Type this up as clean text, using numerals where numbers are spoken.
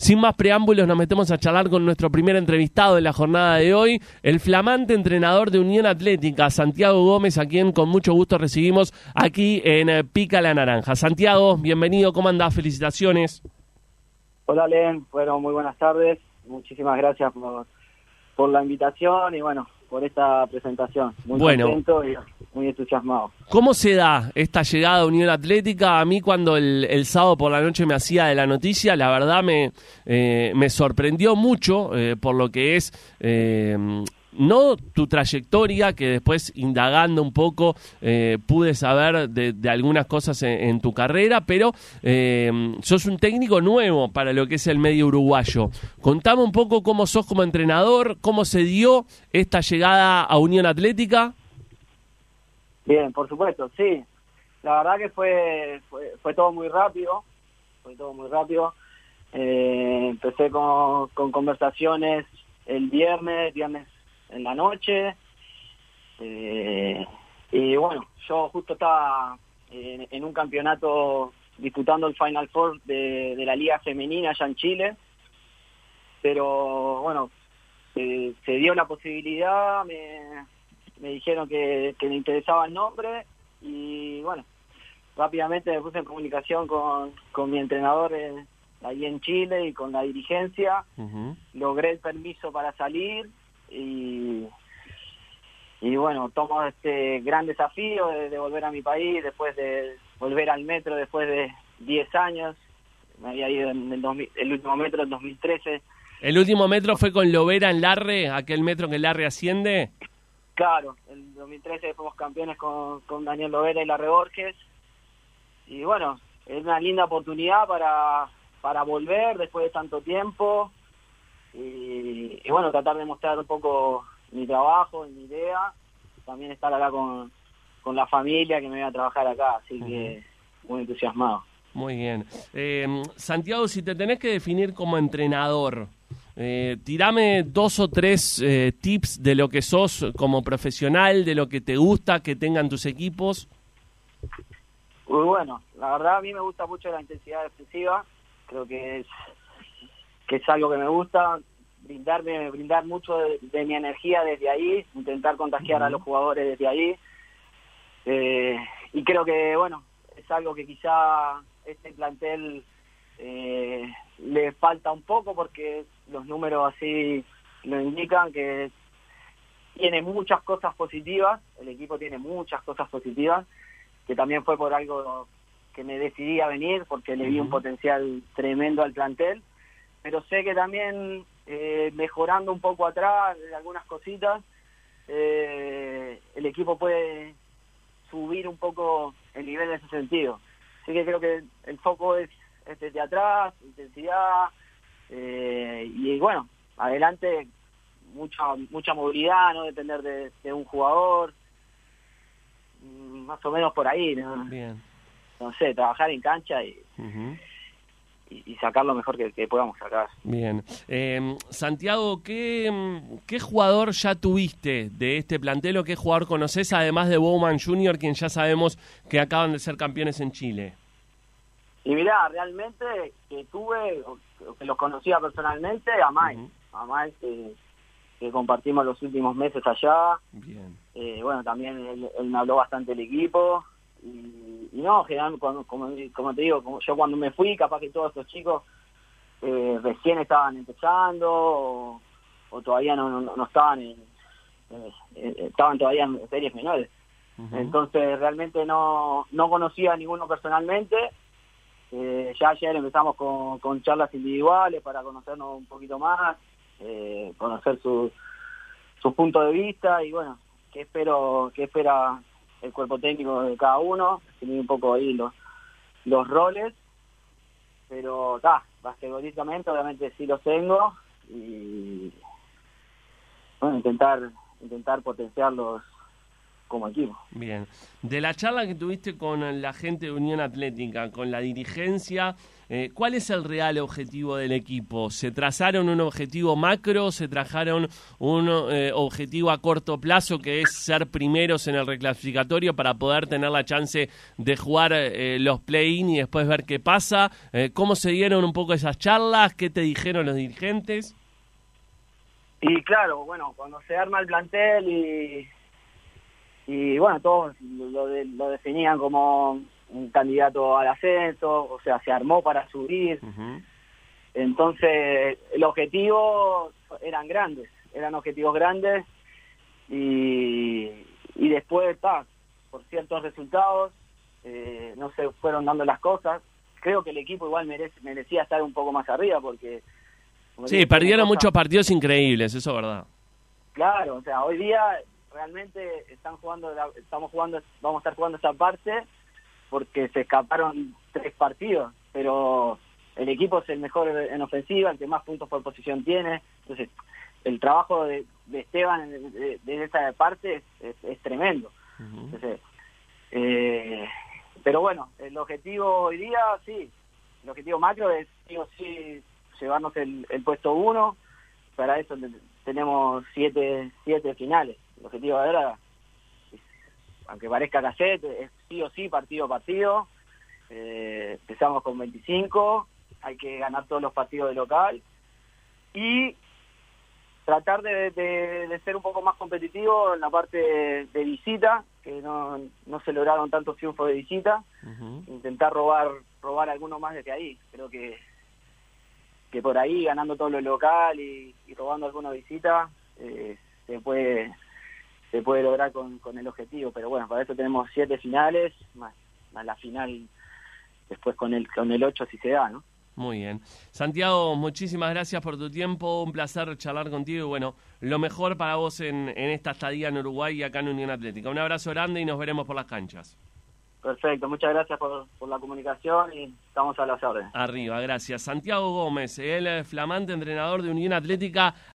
sin más preámbulos nos metemos a charlar con nuestro primer entrevistado de la jornada de hoy, el flamante entrenador de Unión Atlética, Santiago Gómez, a quien con mucho gusto recibimos aquí en Pica la Naranja. Santiago, bienvenido, ¿cómo andás? Felicitaciones. Hola, Len, bueno, muy buenas tardes, muchísimas gracias por la invitación y bueno, por esta presentación. Muy contento y muy entusiasmado. ¿Cómo se da esta llegada a Unión Atlética? A mí cuando el sábado por la noche me hacía de la noticia, la verdad me sorprendió mucho por lo que es... no tu trayectoria, que después indagando un poco pude saber de algunas cosas en tu carrera, pero sos un técnico nuevo para lo que es el medio uruguayo. Contame un poco cómo sos como entrenador, cómo se dio esta llegada a Unión Atlética. Bien, por supuesto, sí. La verdad que fue todo muy rápido, empecé con conversaciones el viernes en la noche, y bueno, yo justo estaba en un campeonato disputando el Final Four de la Liga Femenina allá en Chile, pero bueno, se dio la posibilidad, me dijeron que me interesaba el nombre, y bueno, rápidamente me puse en comunicación con mi entrenador ahí en Chile y con la dirigencia. Logré el permiso para salir y bueno, tomo este gran desafío de volver a mi país, después de volver al metro después de 10 años. Me había ido en el último metro en 2013. ¿El último metro fue con Lovera en Larre, aquel metro que Larre asciende? Claro, en 2013 fuimos campeones con Daniel Lovera y Larre Borges. Y bueno, es una linda oportunidad para volver después de tanto tiempo. Y bueno, tratar de mostrar un poco mi trabajo y mi idea, también estar acá con la familia que me iba a trabajar acá, así que muy entusiasmado. Muy bien. Santiago, si te tenés que definir como entrenador, tirame 2 o 3 tips de lo que sos como profesional, de lo que te gusta que tengan tus equipos. Muy bueno, la verdad a mí me gusta mucho la intensidad defensiva, creo que es algo que me gusta, brindar mucho de mi energía desde ahí, intentar contagiar a los jugadores desde ahí, y creo que bueno, es algo que quizá este plantel le falta un poco, porque los números así lo indican, que tiene muchas cosas positivas, el equipo tiene muchas cosas positivas, que también fue por algo que me decidí a venir, porque le vi un potencial tremendo al plantel, pero sé que también mejorando un poco atrás algunas cositas, el equipo puede subir un poco el nivel en ese sentido. Así que creo que el foco es desde atrás, intensidad, y bueno, adelante mucha movilidad, no depender de un jugador, más o menos por ahí, ¿no? Bien. No sé, trabajar en cancha y sacar lo mejor que podamos sacar. Bien. Santiago, ¿qué jugador ya tuviste de este plantel o qué jugador conoces, además de Bowman Jr., quien ya sabemos que acaban de ser campeones en Chile? Y mirá, realmente que tuve, que los conocía personalmente, a Mike, que compartimos los últimos meses allá. Bien. Bueno, también él me habló bastante del equipo. Y no, generalmente, como te digo, yo cuando me fui, capaz que todos estos chicos recién estaban empezando o todavía no estaban estaban todavía en series menores. Entonces realmente no conocía a ninguno personalmente. Ya ayer empezamos con charlas individuales para conocernos un poquito más, conocer su punto de vista y bueno, qué espera el cuerpo técnico de cada uno, definir un poco ahí los roles, pero basquetbolísticamente obviamente sí los tengo y bueno, intentar potenciar los como equipo. Bien. De la charla que tuviste con la gente de Unión Atlética, con la dirigencia, ¿cuál es el real objetivo del equipo? ¿Se trazaron un objetivo macro? ¿Se trazaron un objetivo a corto plazo, que es ser primeros en el reclasificatorio para poder tener la chance de jugar los play-in y después ver qué pasa? ¿Cómo se dieron un poco esas charlas? ¿Qué te dijeron los dirigentes? Y claro, bueno, cuando se arma el plantel y bueno, todos lo definían como un candidato al ascenso, o sea, se armó para subir. Uh-huh. Entonces, el objetivo eran objetivos grandes y después, por ciertos resultados, no se fueron dando las cosas. Creo que el equipo igual merecía estar un poco más arriba porque... Sí, perdieron muchos partidos increíbles, eso es verdad. Claro, o sea, hoy día realmente vamos a estar jugando esta parte porque se escaparon 3 partidos, pero el equipo es el mejor en ofensiva, el que más puntos por posición tiene. Entonces, el trabajo de Esteban de esa parte es tremendo. Uh-huh. Entonces, pero bueno, el objetivo hoy día, sí, el objetivo macro es sí o sí llevarnos el puesto 1. Para eso tenemos 7 finales. El objetivo ahora, aunque parezca cassette, es sí o sí, partido a partido. Empezamos con 25, hay que ganar todos los partidos de local y tratar de ser un poco más competitivo en la parte de visita, que no se lograron tantos triunfos de visita. Uh-huh. Intentar robar alguno más desde ahí. Creo que por ahí, ganando todo lo local y robando alguna visita, se puede lograr con el objetivo. Pero bueno, para eso tenemos 7 finales, más la final después con el 8 si se da, ¿no? Muy bien. Santiago, muchísimas gracias por tu tiempo, un placer charlar contigo y bueno, lo mejor para vos en esta estadía en Uruguay y acá en Unión Atlética. Un abrazo grande y nos veremos por las canchas. Perfecto, muchas gracias por la comunicación y estamos a las órdenes. Arriba, gracias. Santiago Gómez, el flamante entrenador de Unión Atlética,